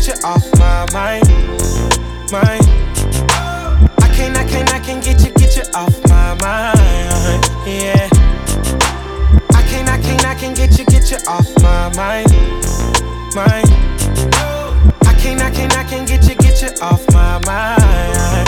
get you off my mind. I can't get you off my mind. Yeah. I can't get you off my mind. I can't get you off my mind.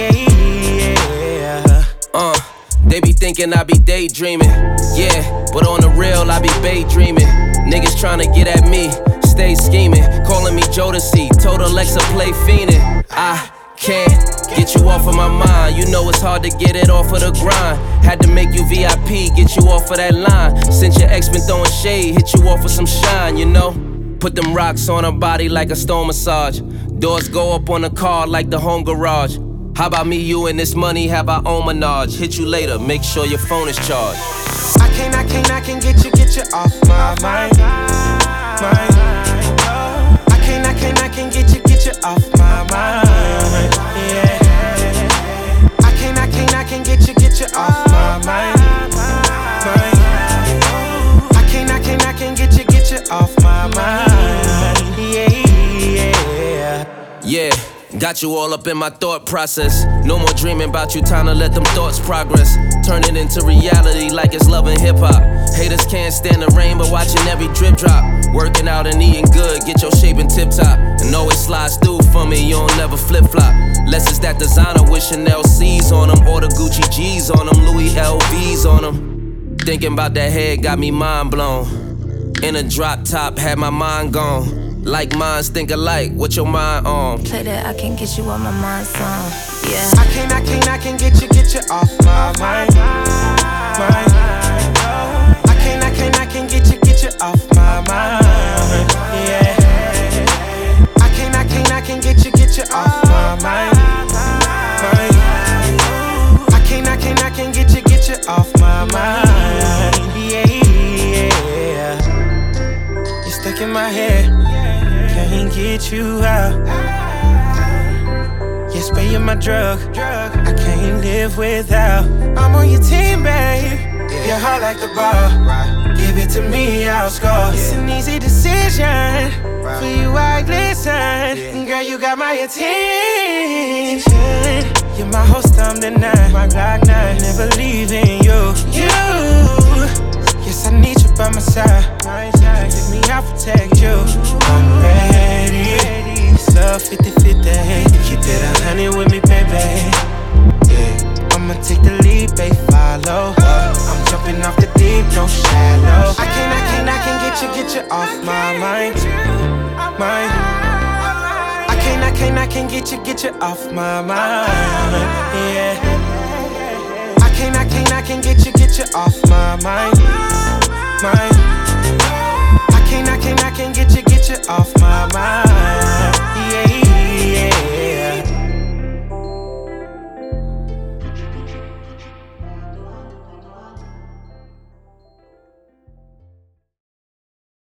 Yeah. They be thinking I be daydreaming. Yeah, but on the real I be daydreaming. Niggas tryna get at me, stay scheming. Calling me Jodeci, told Alexa play fiendin'. I can't get you off of my mind. You know it's hard to get it off of the grind. Had to make you VIP, get you off of that line. Since your ex been throwing shade, hit you off with some shine, you know. Put them rocks on her body like a stone massage. Doors go up on the car like the home garage. How about me, you, and this money, have our own menage. Hit you later, make sure your phone is charged. I can't get you off my mind. I can't get you off my mind. Yeah. I can't get you off my mind. I can't get you off my mind. Yeah. Got you all up in my thought process. No more dreaming about you, time to let them thoughts progress. Turn it into reality like it's love and hip-hop. Haters can't stand the rain, but watching every drip drop. Working out and eating good, get your shape in tip-top. And always slides through for me, you don't never flip-flop. Less it's that designer with Chanel C's on them, or the Gucci G's on them, Louis LV's on them. Thinking about that head got me mind blown. In a drop top, had my mind gone. Like minds think alike, what your mind on? Play that I can't get you on my mind song. Yeah. I can't get you off my mind. I can't get you off my mind. Yeah. I can't get you off my mind. I can't get you off my mind. Yeah. You're stuck in my head. Can't get you out. Yes, babe, you're my drug. I can't live without. I'm on your team, babe. Your heart like the ball. Give it to me, I'll score. It's an easy decision. For you, I glisten. Girl, you got my attention. You're my host, I'm the night. My Glock 9, never leaving you. Yes, I need you by my side. Take me, I'll protect you. I'm ready. It's love 50-50. Keep it 100 with me, baby. Yeah. I'ma take the lead, babe, follow. I'm jumping off the deep, no shallow. I can't get you off my mind. I can't get you off my mind. Yeah. I can't get you off my mind. I can't get you off my mind.